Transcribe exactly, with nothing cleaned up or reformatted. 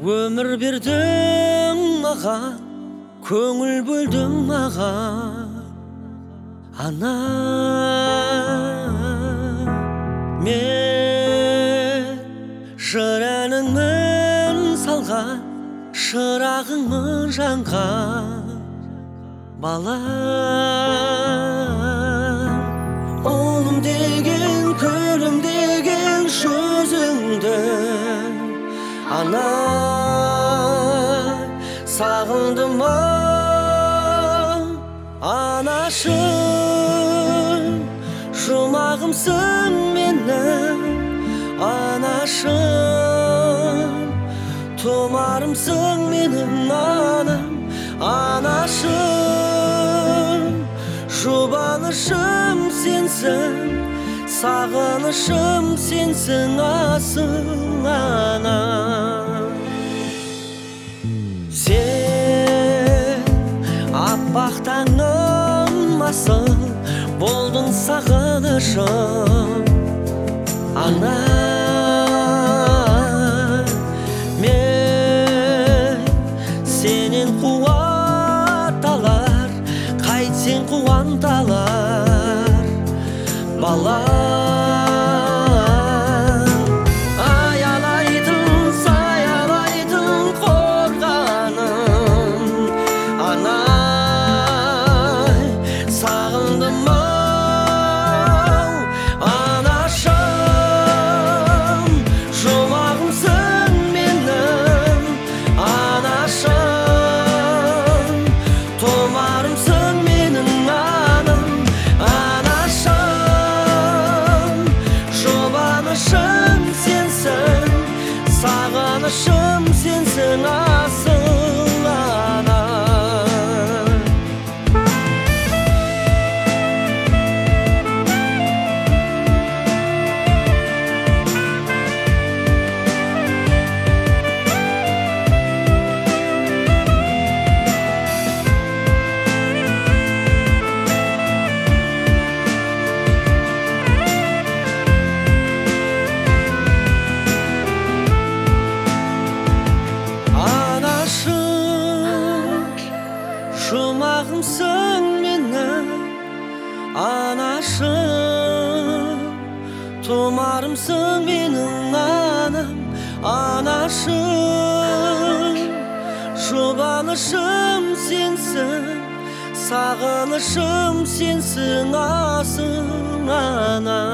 Өмір бердің маған, көңіл бөлдің маған, ана. Мен жырәніңмін салған, шырағыңмын жанған бала. Ұлым деген, күлім деген жүзіңді, ана, сағындым ау, анашым. Жұмағымсың менің, анашым. Тұмарымсың менің анам, анашым. Жұбанышым сенсің, сағынышым сенсің, асыл анам. Сен аппақ таңым асыл, болдың сағынышым, ана. Мен сенен қуат алар, қайтсең қуанталар бала. Аялайтын, саялайтын қорғаным, ана. Сағындым ау, анашым. Жұмағымсың менің, анашым. Тұмарымсың менің анам, анашым. Жұбанышым сенсің, сағынышым сенсің, асыл анам. Жұмағымсың менің, анашым. Тұмарымсың менің анам, анашым. Жұбанышым сенсің, сағынышым сенсің, асыл анам.